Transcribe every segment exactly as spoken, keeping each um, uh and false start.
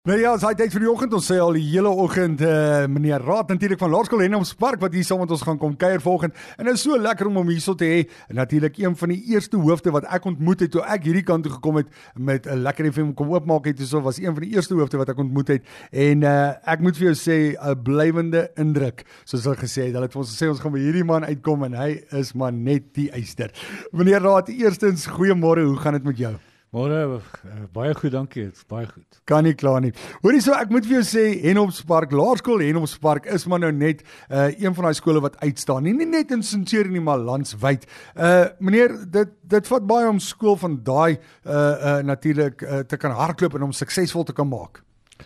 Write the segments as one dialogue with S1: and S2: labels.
S1: Nou ja, as hy tyd vir die oggend, ons sê al die hele oggend, uh, meneer Raad natuurlik van Laerskool Henopspark, wat hier saam met ons gaan kom kuier vanoggend, en dit is so lekker om hom hierso te hê, en natuurlik een van die eerste hoofde wat ek ontmoet het, toe ek hierdie kant toe gekom het, met 'n lekker F M kom oopmaak het, so was een van die eerste hoofde wat ek ontmoet het, en uh, ek moet vir jou sê, 'n blywende indruk, soos hulle gesê het, hulle het vir ons gesê, ons gaan by hierdie man uitkom, en hy is maar net die eyster. Meneer Raad, eerstens, goeiemôre, hoe gaan dit met jou?
S2: Môre, uh, baie goed, dankie, baie goed.
S1: Kan nie klaar nie. Hoorie so, ek moet vir jou sê, Henopspark, Laerskool Henopspark is maar nou net uh, een van die skole wat uitstaan. Nie, nie net in Centurion nie, maar landswyd. Uh, meneer, dit, dit vat baie om skool van daai uh, uh, natuurlik uh, te kan hardloop en om suksesvol te kan maak.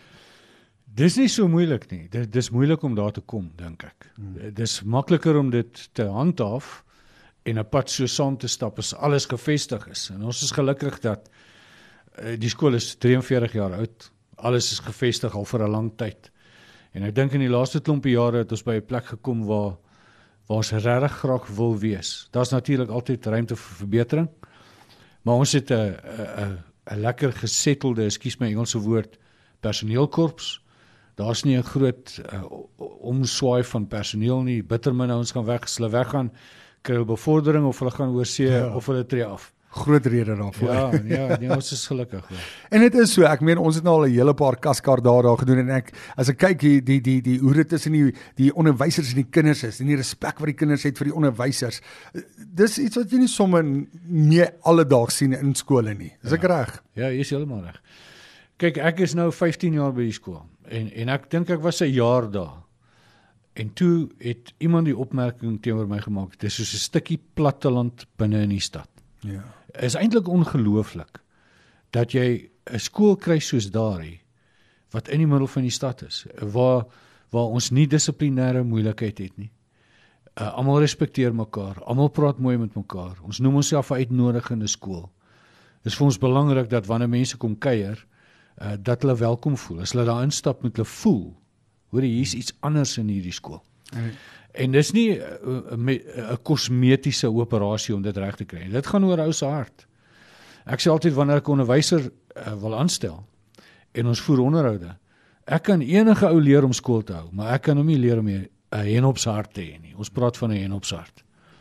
S2: Dis nie so moeilik nie. Dit dis moeilik om daar te kom, dink ek. Hmm. Dis makliker om dit te handhaaf en 'n pad so saam te stap as alles gevestig is. En ons is gelukkig dat uh, die skool is drie en veertig jaar oud. Alles is gevestig al vir 'n lang tyd. En ek dink in die laaste klompie jare het ons by 'n plek gekom waar waar ons regtig graag wil wees. Daar's natuurlik altyd ruimte vir verbetering, maar ons het 'n 'n 'n lekker gesettelde, ekskuus my Engelse woord, personeelkorps. Daar's nie 'n groot uh, omswaai van personeel nie. Bittermin ouens gaan weg, as hulle weggaan, kry hulle bevordering of hulle gaan oorsee ja. of hulle tree af.
S1: Groot rede daarvoor.
S2: Ja, ja, nee, ons is gelukkig. Ja.
S1: En dit is so, ek meen ons het nou al 'n hele paar kaskaar dae daar gedoen en ek as ek kyk die die die die hoe dit tussen die die onderwysers en die kinders is en die respek wat die kinders het vir die onderwysers. Dis iets wat jy nie sommer meer alledaags sien in skole nie. Is
S2: ja.
S1: ek reg?
S2: Ja, jy is heeltemal reg. Kyk, ek is nou vyftien jaar by die skool en en ek dink ek was 'n jaar daar. En toe het iemand die opmerking teenoor my gemaak, dit is soos 'n stukkie platteland binne in die stad.
S1: Ja.
S2: Is eintlik ongelooflik dat jy 'n skool kry soos daardie wat in die middel van die stad is, waar waar ons nie dissiplinêre moeilikheid het nie. Uh, almal respekteer mekaar, almal praat mooi met mekaar. Ons noem onsself 'n uitnodigende skool. Dit is vir ons belangrik dat wanneer mense kom kuier, uh, dat hulle welkom voel. As hulle daar instap, moet hulle voel, hoor jy, hier's iets anders in hierdie skool. Nee. En dis nie 'n kosmetiese operasie om dit reg te kry. Dit gaan oor ou se hart. Ek sê altyd wanneer ek 'n onderwyser uh, wil aanstel en ons voer onderhoude, ek kan enige ou leer om skool te hou, maar ek kan hom nie leer om 'n henopshart te hê nie. Ons praat van 'n henopshart.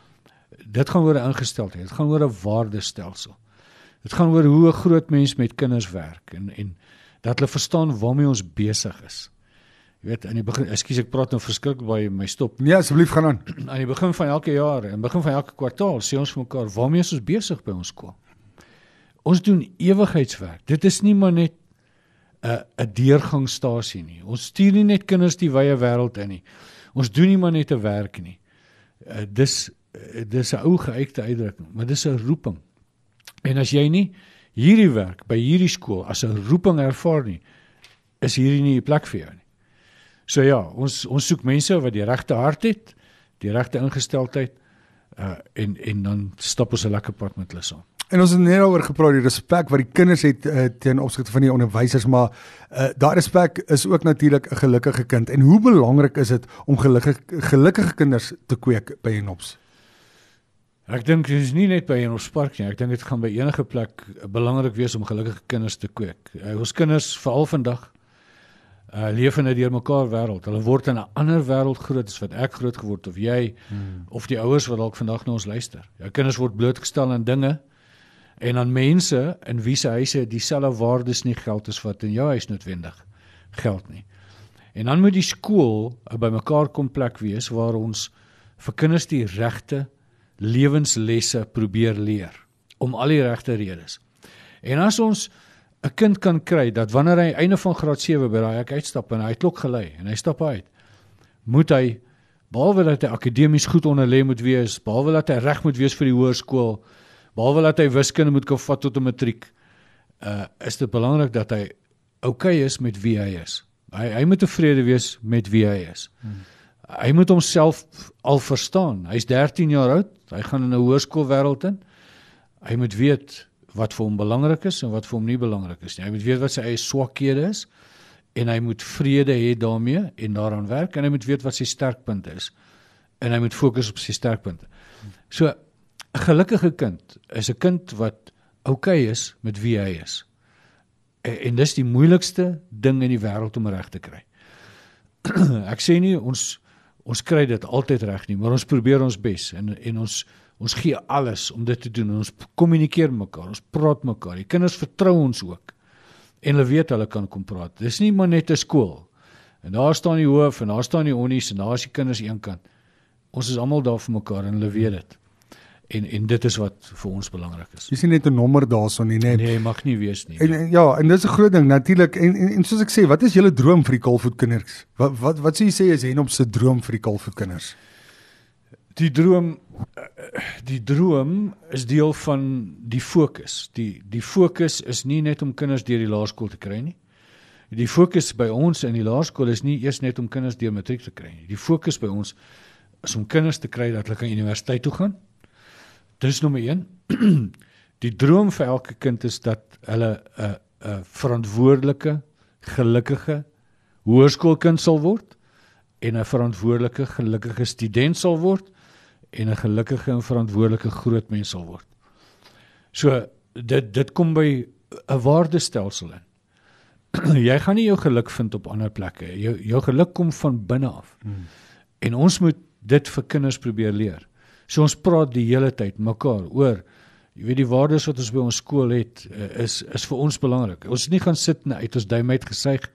S2: Dit gaan oor 'n ingesteldheid. Dit gaan oor 'n waardestelsel. Dit gaan oor hoe 'n groot mens met kinders werk en en dat hulle verstaan waarmee ons besig is. Jy weet, aan die begin, ekskuus ek praat nou verskriklik baie my stop.
S1: Nee, asseblief gaan aan.
S2: Aan die begin van elke jaar, en begin van elke kwartaal, sê ons vir mekaar, waarmee is ons besig by ons skool? Ons doen ewigheidswerk. Dit is nie maar net 'n 'n deurgangstasie nie. Ons stuur nie net kinders die wye wêreld in nie. Ons doen nie maar net 'n werk nie. Uh, dis uh, dis 'n ou geuite uitdrukking, maar dis 'n roeping. En as jy nie hierdie werk by hierdie skool as 'n roeping ervaar nie, is hierdie nie 'n plek vir jou nie. So ja, ons ons soek mense wat die regte hart het, die regte ingesteldheid, uh, en en dan stap ons 'n lekker pad met hulle saam.
S1: En ons het net oor gepraat, die respek wat die kinders het uh, ten opsigte van die onderwysers, maar uh, daai respek is ook natuurlik 'n gelukkige kind. En hoe belangrik is dit om gelukkige gelukkige kinders te kweek by Henops?
S2: Ek dink dit is nie net by Henopspark nie. Ek dink dit gaan by enige plek belangrik wees om gelukkige kinders te kweek. Uh, ons kinders veral vandag Uh, leef in 'n deurmekaar wêreld. Hulle word in 'n ander wêreld groot as wat ek groot geword of jy hmm. of die ouers wat dalk vandag na ons luister. Jou kinders word blootgestel aan dinge en aan mense in wie se huise dieselfde waardes nie geld as wat in jou huis noodwendig geld nie. En dan moet die skool 'n bymekaar kom plek wees waar ons vir kinders die regte lewenslesse probeer leer om al die regte redes. En as ons 'n kind kan kry, dat wanneer hy einde van graad sewe by daai ek uitstap en hy het klok gelei en hy stap uit, moet hy, behalwe dat hy akademies goed onderlê moet wees, behalwe dat hy reg moet wees vir die hoërskool, behalwe dat hy wiskunde moet kan vat tot 'n matriek, uh, is dit belangrik dat hy okay is met wie hy is. Hy, hy moet tevrede wees met wie hy is. Hmm. Hy moet homself al verstaan. Hy's dertien jaar oud, hy gaan in 'n hoërskoolwêreld in, hy moet weet wat vir hom belangrik is en wat vir hom nie belangrik is nie. Hy moet weet wat sy eie swakhede is en hy moet vrede hê daarmee en daaraan werk en hy moet weet wat sy sterkpunte is en hy moet fokus op sy sterkpunte. So, 'n gelukkige kind is 'n kind wat okay is met wie hy is. En, en dis die moeilikste ding in die wêreld om reg te kry. Ek sê nie ons ons kry dit altyd reg nie, maar ons probeer ons bes en en ons ons gee alles om dit te doen. En ons kommunikeer met mekaar, ons praat met mekaar. Die kinders vertrou ons ook. En hulle weet hulle kan kom praat. Dis nie maar net 'n skool. En daar staan die hoof en daar staan die onnies en daar is die kinders eenkant. Ons is almal daar vir mekaar en hulle weet dit. En en dit is wat vir ons belangrik is.
S1: Jy sien net 'n nommer daarson nie, net.
S2: Nee, mag nie wees nie.
S1: En, en ja, en dis 'n groot ding natuurlik. En, en en soos ek sê, wat is julle droom vir die Kaalvoetkinders? Wat wat wat sê jy sê is Henop se droom vir die Kaalvoetkinders?
S2: Die droom die droom is deel van die fokus. Die die fokus is nie net om kinders deur die laerskool te kry nie. Die fokus by ons in die laerskool is nie eers net om kinders deur matriek te kry nie. Die fokus by ons is om kinders te kry dat hulle kan universiteit toe gaan. Dis nommer een. Die droom vir elke kind is dat hulle 'n 'n verantwoordelike, gelukkige hoërskoolkind sal word en 'n verantwoordelike, gelukkige student sal word en 'n gelukkige en verantwoordelike groot mens sal word. So dit dit kom by 'n waardestelsel in. Jy gaan nie jou geluk vind op ander plekke. Jou jou geluk kom van binne af. Hmm. En ons moet dit vir kinders probeer leer. So ons praat die hele tyd mekaar oor, jy weet die waardes wat ons by ons skool het, is is vir ons belangrik. Ons nie gaan sit en uit ons duim uit gesuig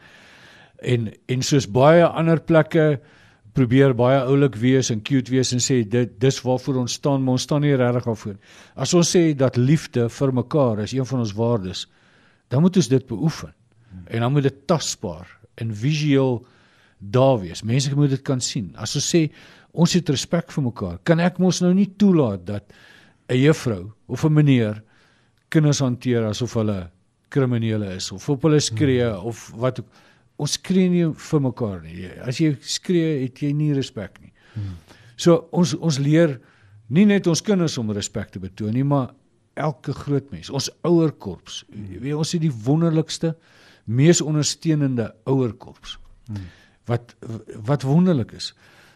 S2: en en soos baie ander plekke probeer baie oulik wees en cute wees en sê dit dis waarvoor ons staan, maar ons staan nie regtig daarvoor. As ons sê dat liefde vir mekaar is een van ons waardes, dan moet ons dit beoefen. En dan moet dit tasbaar en visueel daar wees. Mense moet dit kan sien. As ons sê ons het respek vir mekaar, kan ek mos nou nie toelaat dat 'n juffrou of 'n meneer kinders hanteer asof hulle kriminele is of op hulle skree hmm. of wat ook. Ons skree nie vir mekaar nie. As jy skree, het jy nie respek nie. Hmm. So ons ons leer nie net ons kinders om respek te betoon nie, maar elke groot mens, ons ouerkorps. Hmm. Weet, ons het die wonderlikste, mees ondersteunende ouerkorps. Hmm. Wat wat wonderlik is.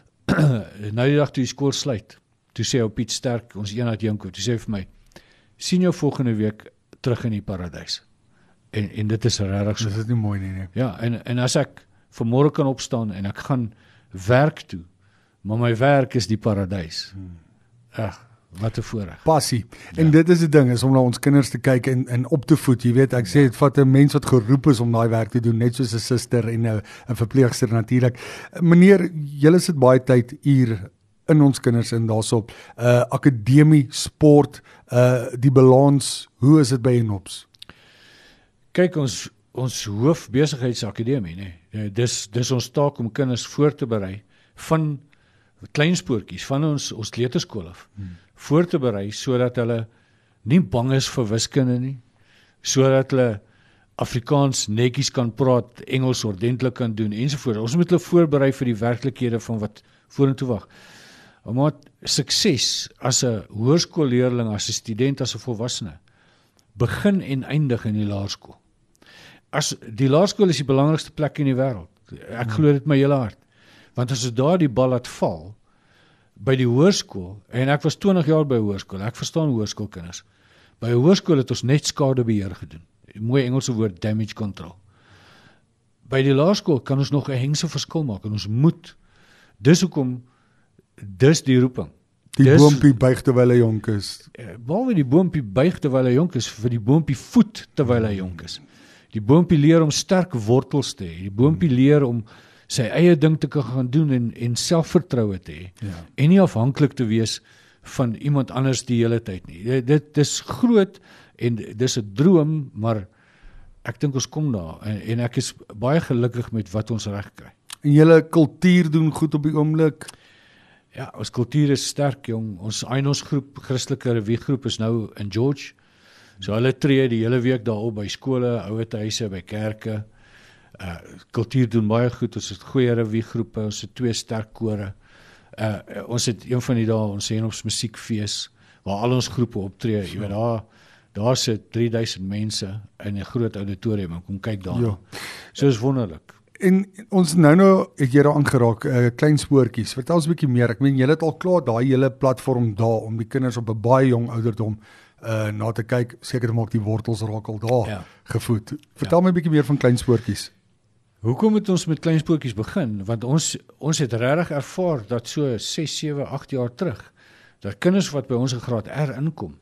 S2: Nou die dag toe die skool sluit, toe sê ou Piet Sterk, ons een uit Janko, toe sê vir my, sien jou volgende week terug in die paradys. En en dit is regtig so.
S1: Dit is nie mooi nie, nee.
S2: Ja, en en as ek vanmôre kan opstaan en ek gaan werk toe, maar my werk is die paradys. Hmm. Ag, wat 'n voorreg.
S1: Passie. En ja. Dit is die ding, is om na ons kinders te kyk en en op te voed. Jy weet, ek sê dit vat 'n mens wat geroep is om daai werk te doen, net soos 'n suster en 'n 'n verpleegster natuurlik. Meneer, julle sit baie tyd hier in ons kinders in daarsop. Uh akademie, sport, uh die balans, hoe is dit by Henops?
S2: Kyk, ons ons hoofbesigheidsakademie, nee. Dis dis ons taak om kinders voor te berei van kleinspoortjies, van ons ons kleuterskool af. Hmm. Voor te berei sodat hulle nie bang is vir wiskunde nie, sodat hulle Afrikaans netjies kan praat, Engels ordentlik kan doen ensovoorts. Ons moet hulle voorberei vir die werklikhede van wat vorentoe wag. Maar sukses as 'n hoërskoolleerling, as 'n student, as 'n volwassene begin en eindig in die laerskool. As die laerskool is die belangrikste plek in die wêreld. Ek glo dit my hele hart. Want as ons daar die bal laat val by die hoërskool, en ek was twintig jaar by hoërskool, ek verstaan hoërskoolkinders. By hoërskool het ons net skadebeheer gedoen. Mooi Engelse woord, damage control. By die laerskool kan ons nog 'n hengse verskil maak en ons moet. Dis hoekom dis die roeping.
S1: Die dis, boompie buig terwyl hy jonk is.
S2: Behalwe die boompie buig terwyl hy jonk is, vir die boompie voed terwyl hy jonk is. Die boompie leer om sterk wortels te hê. Die boompie leer om sy eie ding te kan gaan doen en en selfvertroue te hê. Ja. En nie afhanklik te wees van iemand anders die hele tyd nie. Dit, dit dis groot en dis 'n droom, maar ek dink ons kom daar en, en ek is baie gelukkig met wat ons reg kry.
S1: En julle kultuur doen goed op die oomblik.
S2: Ja, ons kultuur is sterk, jong. Ons Ainos groep, Christelike Reviegroep is nou in George. So hulle tree die hele week daarop by skole, ouerhuise, by kerke. Uh, kultuur doen baie goed. Ons het goeie reviegroepe, ons het twee sterk kore. Uh, ons het een van die dae, ons Henops musiekfees, waar al ons groepe optree. Jy weet, daar, daar sit drie duisend mense in 'n groot auditorium en kom kyk daar. Ja. So is wonderlik.
S1: En ons nou nou het jy daar aangeraak, uh, klein spoortjies. Vertel ons 'n bietjie meer. Ek meen, julle het al klaar daai hele platform daar om die kinders op 'n baie jong ouderdom uh, na te kyk, seker te maak die wortels raak al daar
S2: Ja.
S1: gevoed. Vertel ja. my 'n bietjie meer van Kleinspoortjies.
S2: Hoekom het ons met Kleinspoortjies begin? Want ons ons het regtig ervaar dat so ses, sewe, agt jaar terug, dat kinders wat by ons in graad R inkom,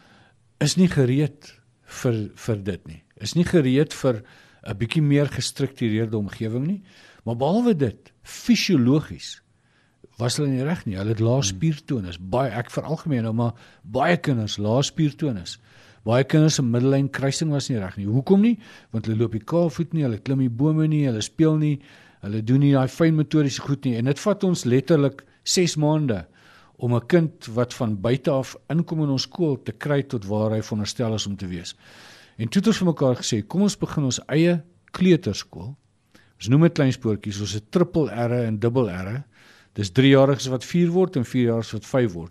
S2: is nie gereed vir vir dit nie. Is nie gereed vir 'n bietjie meer gestruktureerde omgewing nie, maar behalwe dit, fisiologies was hulle nie reg nie. Hulle het lae spiertonus, baie ek veralgemeen nou, maar baie kinders lae spiertonus. Baie kinders se middellyn kruising was nie reg nie. Hoekom nie? Want hulle loop nie kaalvoet nie, hulle klim nie bome nie, hulle speel nie, hulle doen nie daai fyn motoriese goed nie. En dit vat ons letterlik ses maande om 'n kind wat van buite af inkom in ons skool te kry tot waar hy veronderstel is om te wees. En toe het ons vir mekaar gesê, kom ons begin ons eie kleuterskool. Ons noem dit Kleinspoortjies, ons het triple R en dubbel R. Dis driejariges wat vier word en vierjariges wat vyf word.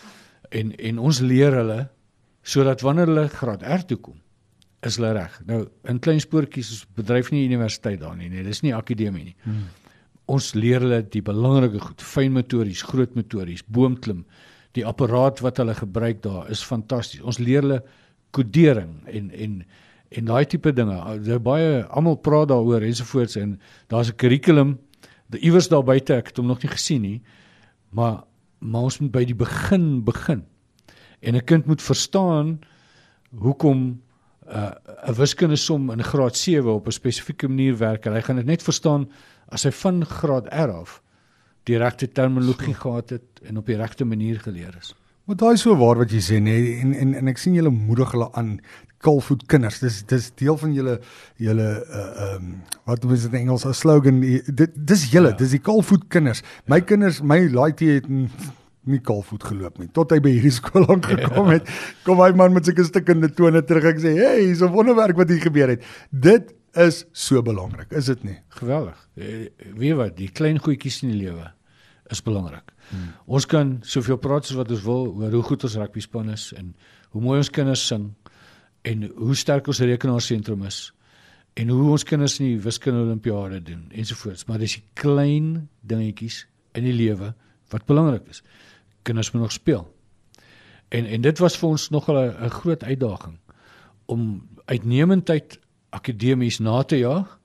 S2: En en ons leer hulle sodat wanneer hulle graad R toe kom, is hulle reg. Nou in Kleinspoortjies ons bedryf nie universiteit daar nie, nee, dis nie akademie nie. Hmm. Ons leer hulle die belangrike goed, fynmotories, grootmotories, boomklim, die apparaat wat hulle gebruik daar is fantasties. Ons leer hulle kodering en en en daai tipe dinge. Daar baie almal praat daaroor ensovoorts en daar's 'n kurrikulum, die iewers daar buite, ek het hom nog nie gesien nie, maar maar ons moet by die begin begin. En 'n kind moet verstaan hoekom 'n uh, 'n wiskundesom in graad sewe op 'n spesifieke manier werk. En hy gaan dit net verstaan as hy van graad R af die regte terminologie gehad het en op die regte manier geleer is.
S1: Maar daai is so waar wat jy sê, nee, en en en ek sien julle moedig hulle aan, kaalvoet kinders. Dis dis deel van julle julle uh um wat is dit in Engels 'n slogan? Dit dis julle, ja. Dis die kaalvoet kinders. My ja. kinders, my laaitjie het nie kaalvoet geloop nie, tot hy by hierdie skool aangekom het. Kom hy man met sulke stikkende tone terug. Ek sê, hey, hier's 'n wonderwerk wat hier gebeur het. Dit is so belangrik, is dit nie?
S2: Geweldig. Weet jy wat, die klein goedjies in die lewe is belangrik. Hmm. Ons kan soveel praat soos wat ons wil oor hoe goed ons rugbyspan is en hoe mooi ons kinders sing en hoe sterk ons rekenaarsentrum is en hoe ons kinders in die wiskunde olimpiade doen ensovoorts, maar dis die klein dingetjies in die lewe wat belangrik is. Kinders moet nog speel. En en dit was vir ons nogal 'n, 'n groot uitdaging om uitnemendheid akademies na te jaag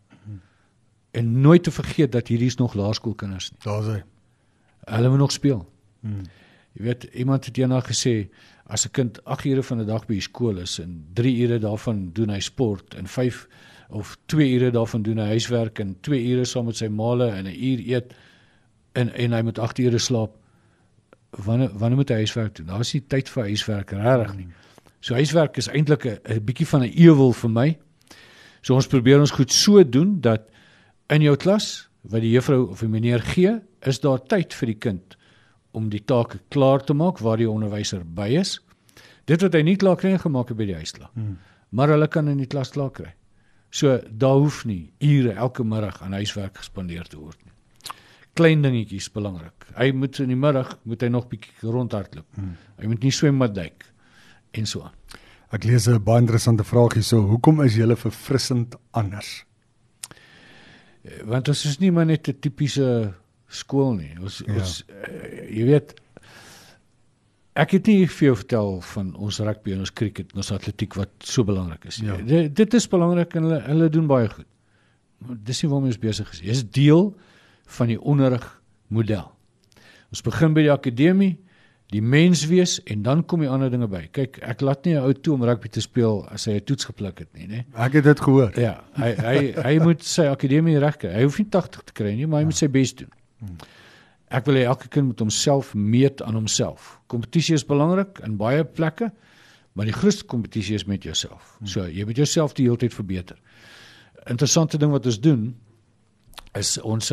S2: en nooit te vergeet dat hierdie is nog laerskoolkinders nie.
S1: Daar's hy.
S2: Hulle moet nog speel.
S1: Hmm.
S2: Jy weet, iemand het eendag gesê, as 'n kind agt ure van 'n dag by die skool is en drie ure daarvan doen hy sport en vyf of twee ure daarvan doen hy huiswerk en twee ure saam met sy maale en 'n uur eet en en hy moet agt ure slaap, wanneer wanneer moet hy huiswerk doen? Daar is nie tyd vir huiswerk regtig nie. So huiswerk is eintlik 'n 'n bietjie van 'n ewel vir my. So ons probeer ons goed so doen dat in jou klas wat die juffrou of die meneer gee, is daar tyd vir die kind om die take klaar te maak waar die onderwyser by is. Dit wat hy nie klaar kry gemaak het by die huis klaar. Hmm. Maar hulle kan in die klas klaar kry. So daar hoef nie ure elke middag aan huiswerk gespandeer te word nie. Klein dingetjies belangrik. Hy moet in die middag moet hy nog bietjie rondhardloop. Hmm. Hy moet nie swembad duik en so aan.
S1: Ek lees 'n baie interessante vraag hier so, hoekom is julle verfrissend anders?
S2: Want ons is nie maar net 'n tipiese skool nie. Ons, ja. ons uh, jy weet, ek het nie vir jou vertel van ons rugby en ons cricket en ons atletiek wat so belangrik is. Ja. Dit, dit is belangrik en hulle, hulle doen baie goed. Maar dis nie waarmee ons besig is. Dit is deel van die onderrigmodel. Ons begin by die akademie, die mens wees en dan kom die ander dinge by. Kyk, ek laat nie 'n ou toe om rugby te speel as hy 'n toets gepluk het nie, né?
S1: Ek het dit gehoor.
S2: Ja, hy hy hy moet sy akademie reg kry. Hy hoef nie tagtig te kry nie, maar hy ja. moet sy bes doen. Hmm. Ek wil hê elke kind moet homself meet aan homself. Kompetisie is belangrik in baie plekke, maar die grootste kompetisie is met jouself. Hmm. So, jy moet jouself die hele tyd verbeter. Interessante ding wat ons doen is ons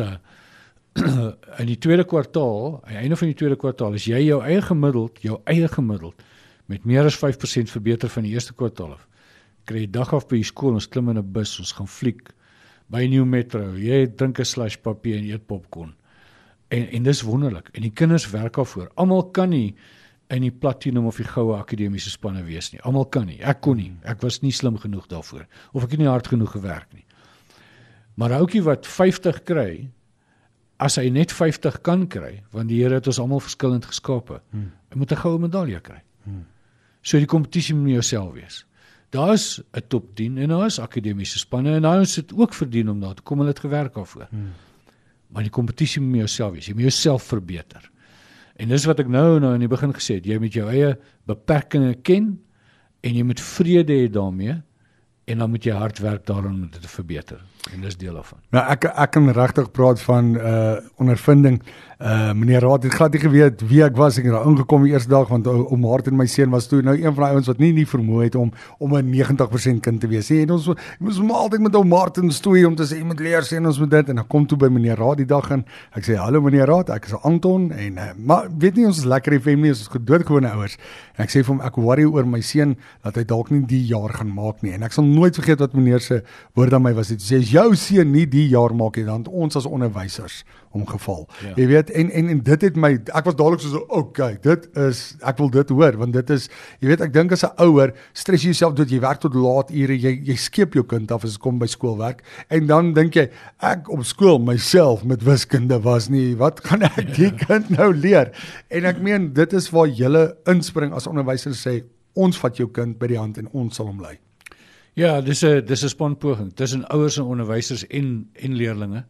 S2: in die tweede kwartaal, aan die einde van die tweede kwartaal, as jy jou eie gemiddeld, jou eie gemiddeld, met meer as vyf persent verbeter van die eerste kwartaal af, kry jy dag af by die skool, ons klim in 'n bus, ons gaan fliek, by New Metro, jy drink 'n slush papier en eet popcorn, en, en dis wonderlik, en die kinders werk daarvoor, almal kan nie in die platinum of die goue akademiese spanne wees nie, almal kan nie, ek kon nie, ek was nie slim genoeg daarvoor, of ek het nie hard genoeg gewerk nie, maar 'n ouetjie wat vyftig kry, as hy net vyftig kan kry, want die Here het ons almal verskillend geskape, hmm. hy moet 'n goue medalje kry. Hmm. So die kompetisie moet jouself wees. Daar is 'n top tien en daar is akademiese spanne en daar is dit ook verdien om daar te kom, hulle het gewerk daarvoor. Hmm. Maar die kompetisie moet jouself wees, jy moet jouself verbeter. En dis wat ek nou nou in die begin gesê het, jy moet jou eie beperkings ken en jy moet vrede hê daarmee en dan moet jy hard werk daaraan om dit te verbeter. En dis deel daarvan.
S1: Nou ek ek kan regtig praat van uh ondervinding. Uh meneer Raad het glad nie geweet wie ek was. Ek het daar ingekom die eerste dag want ou Martin my seun was toe nou een van die ouens wat nie nie vermoë het om om 'n negentig persent kind te wees nie. En ons moes hom altyd met ou Martin stoei om te sê jy moet leer sê en ons moet dit en dan kom toe by meneer Raad die dag en ek sê hallo meneer Raad, ek is Anton en uh, maar weet nie ons is lekker F M nie, ons is doodgewone ouers. En ek sê vir hom ek worry oor my seun dat hy dalk nie die jaar gaan maak nie. En ek sal nooit vergeet wat meneer se woord aan my was. Hy sê as jou seun nie die jaar maak nie, dan ons as onderwysers omgeval. Ja. Jy weet en en en dit het my ek was dadelik so okay, dit is ek wil dit hoor want dit is jy weet ek dink as 'n ouer stres jy jouself dood, jy werk tot laat ure, jy jy skeep jou kind af as dit kom by skoolwerk en dan dink jy ek op skool myself met wiskunde was nie, wat gaan ek die kind nou leer? En ek meen dit is waar jy inspring as onderwyser sê ons vat jou kind by die hand en ons sal hom lei.
S2: Ja, dis 'n dis 'n spanpoging tussen ouers en onderwysers en en leerdlinge.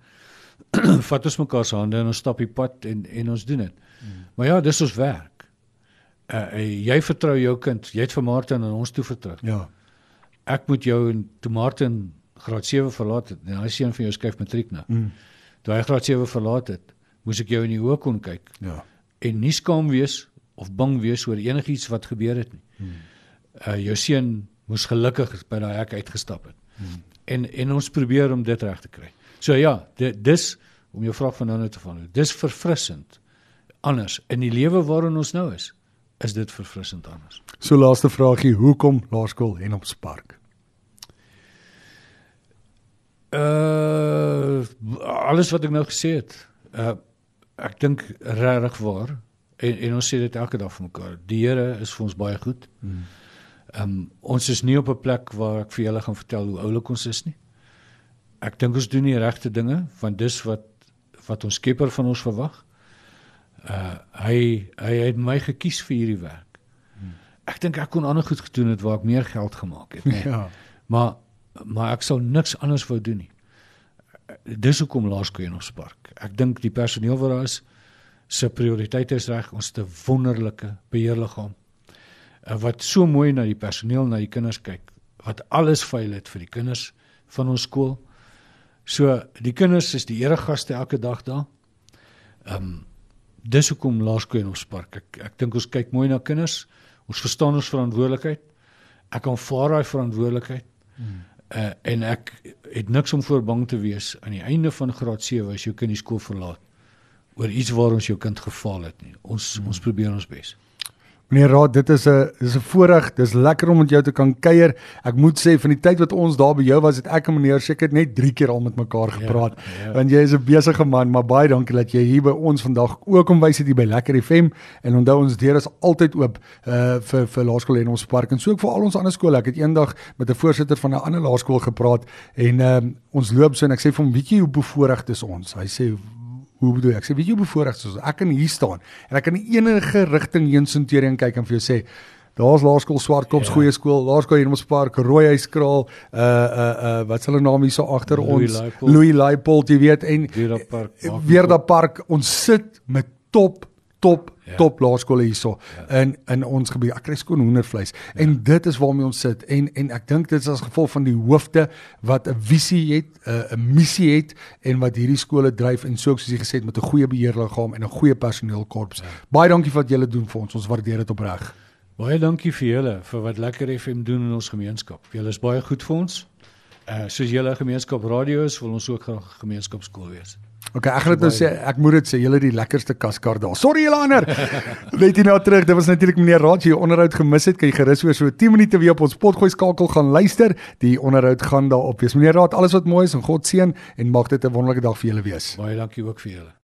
S2: Vat ons mekaar se hande en ons stap die pad en en ons doen dit. Hmm. Maar ja, dis ons werk. Uh, jy vertrou jou kind, jy het vir Martin aan ons toe vertrou.
S1: Ja.
S2: Ek moet jou en toe Martin graad sewe verlaat het, en hy seun van jou skryf matriek nou. Hmm. Toe hy graad sewe verlaat het, moes ek jou in die oë kon kyk.
S1: Ja.
S2: En nie skaam wees of bang wees oor enigiets wat gebeur het nie. Hmm. Uh, jou seun moes gelukkig by daai hek uitgestap het. Hmm. En en ons probeer om dit reg te kry. So ja, dit dis om jou vraag van nou te vang. Dis verfrissend anders in die lewe waarin ons nou is. Is dit verfrissend anders.
S1: So laaste vraagie, hoekom Laerskool Henopspark?
S2: Uh alles wat ek nou gesê het. Uh ek dink regtig waar en en ons sê dit elke dag vir mekaar. Die Here is vir ons baie goed. Hmm. Um, ons is nie op 'n plek waar ek vir julle gaan vertel hoe oulik ons is nie. Ek dink ons doen die regte dinge, want dis wat wat ons Skepper van ons verwag. Uh, hy, hy het my gekies vir hierdie werk. Hmm. Ek dink ek kon ander goed gedoen het waar ek meer geld gemaak het. Nee.
S1: Ja.
S2: Maar, maar ek sou niks anders wou doen nie. Dis hoekom Laerskool Henopspark. Ek dink die personeel wat daar is, sy prioriteit is reg, ons het 'n wonderlike beheerliggaam. Wat so mooi na die personeel, na die kinders kyk, wat alles veil het vir die kinders van ons skool. So, die kinders is die eregaste elke dag daar. Um, dis hoekom Laerskool Henopspark. Ek, ek dink ons kyk mooi na kinders, ons verstaan ons verantwoordelikheid, ek aanvaar daai verantwoordelikheid, hmm. uh, en ek het niks om voor bang te wees aan die einde van graad sewe as jou kind die skool verlaat, oor iets waar ons jou kind gefaal het nie. Ons, hmm. ons probeer ons bes.
S1: Meneer Raad, dit is 'n dis 'n voorreg, dis lekker om met jou te kan kuier. Ek moet sê van die tyd wat ons daar by jou was, het ek en meneer seker net drie keer al met mekaar gepraat. Ja, ja. Want jy is 'n besige man, maar baie dankie dat jy hier by ons vandag ook kom wys het hier by Lekker F M en onthou ons deur is altyd oop uh, vir vir Laerskool Henopspark en so ook vir al ons ander skole. Ek het eendag met 'n voorsitter van 'n ander laerskool gepraat en uh, ons loop so en ek sê vir hom, weet jy hoe bevoorreg is ons? Hy sê hoe bedoel ek? Ek sê, weet jy hoe bevoorreg is ons? Ek kan hier staan en ek kan in enige rigting heen sonteer en kyk en vir jou sê, daar's Laerskool Swartkops, ja. Goeie skool, Laerskool Henopspark, Rooihuiskraal, uh uh uh wat s'hulle naam hier so agter ons,
S2: Leipold.
S1: Louis Leipold, jy weet, en
S2: Weerda Park,
S1: Weerda Park, ons sit met top top
S2: ja.
S1: top laerskole hierso ja. in in ons gebied. Ek kry skoon hoendervleis ja. en dit is waarmee ons sit en en ek dink dit is as gevolg van die hoofde wat 'n visie het, 'n uh, missie het en wat hierdie skole dryf en so soos jy gesê het met 'n goeie beheerliggaam en 'n goeie personeelkorps. Ja. Baie dankie vir wat julle doen vir ons. Ons waardeer dit opreg.
S2: Baie dankie vir julle vir wat Lekker F M doen in ons gemeenskap. Julle is baie goed vir ons. Uh soos julle gemeenskap radio is, wil ons ook graag 'n gemeenskapskool wees.
S1: Ok, ek gaan dit nou sê, ek moet dit sê, julle die lekkerste kaskar daar. Sorry julle ander. Net hier nou terug. Dit was natuurlik meneer Raad, jy onderhoud gemis het, kan jy gerus oor so tien minute weer op ons potgooi skakel gaan luister. Die onderhoud gaan daar op wees. Meneer Raad, alles wat mooi is en God seën en mag dit 'n wonderlike dag vir julle wees.
S2: Baie dankie ook vir julle.